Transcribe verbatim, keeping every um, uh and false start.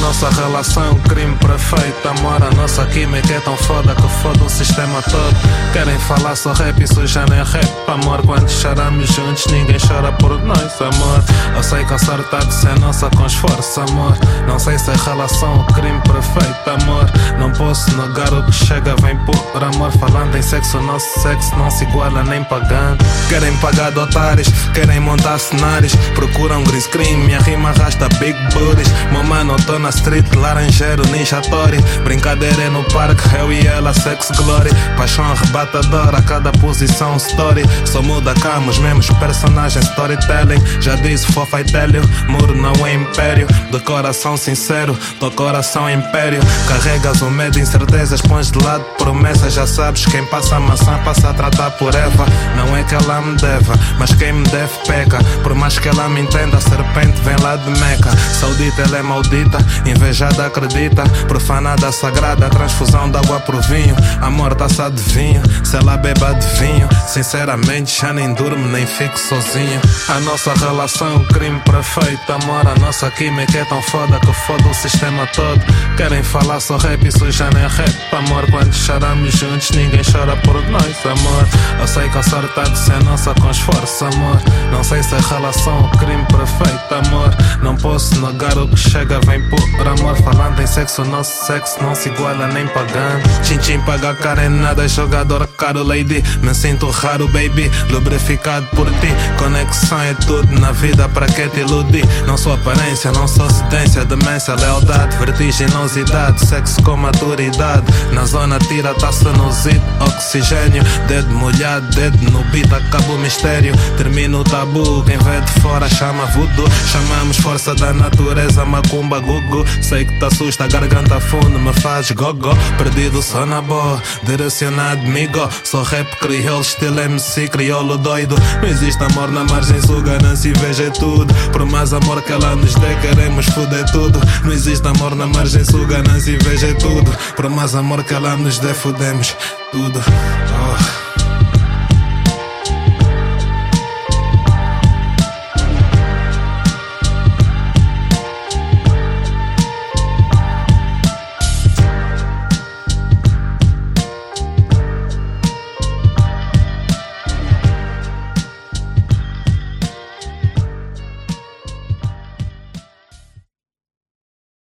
nossa relação é um crime perfeito. Amor, a nossa química é tão foda que foda o sistema todo. Querem falar só rap, isso já não é rap. Amor, quando choramos juntos ninguém chora por nós, amor. Eu sei que a sorte há de ser nossa com esforço, amor. Não sei se a relação é um crime perfeito, amor. Não posso negar o que chega, vem por amor. Falando em sexo, nosso sexo não se iguala nem pagando. Querem pagar de otários, querem montar cenários. Procuram green screen, minha rima arrasta big booties. Meu mano, tô na street, laranjeiro, ninja tori. Brincadeira é no parque, eu e ela, sex glory. Paixão arrebatadora, cada posição story. Só muda calma, os mesmos personagens, storytelling. Já disse, fofa e télio, muro não é império. De coração sincero, teu coração é império. Carregas o medo, incertezas, pões de lado promessas. Já sabes, quem passa a maçã passa a tratar por Eva. Não é que ela me deva, mas quem me deve peca. Por mais que ela me entenda, a serpente vem lá de Meca. Saudita, ela é maldita, invejada acredita. Profanada sagrada, transfusão de água pro vinho. Amor, taça de vinho, se ela beba de vinho. Sinceramente já nem durmo, nem fico sozinho. A nossa relação é um crime perfeito, amor. A nossa química é tão foda que foda o sistema todo. Querem falar só rap, isso já não é rap, amor. Quando choramos juntos ninguém chora por nós, amor. Eu sei que a sorte há de ser nossa com esforço, amor. Não sei se a relação é um crime perfeito, amor. Não posso negar o que chega, vem por amor. Falando em sexo, nosso sexo não se iguala nem pagando. Tchim-tchim paga cara em nada, jogador caro lady. Me sinto raro, baby, lubrificado por ti. Conexão é tudo na vida, para que te iludir? Não sou aparência, não sou cedência, demência, lealdade, vertiginosidade, sexo com maturidade. Na zona tira taça no zip, oxigênio. Dedo molhado, dedo no beat, acaba o mistério. Termina o tabu, quem vê de fora chama voodoo. Chamamos força da natureza, macumba, gugu. Sei que te assusta, garganta fundo, me faz gogo. Perdido só na boa, direcionado migo. Sou rap crioulo, estilo M C, crioulo doido. Não existe amor na margem sul, ganância e inveja é tudo. Por mais amor que ela nos dê, queremos foder tudo. Não existe amor na margem sul, ganância e inveja é tudo. Por mais amor que ela nos dê, fodemos tudo. Oh.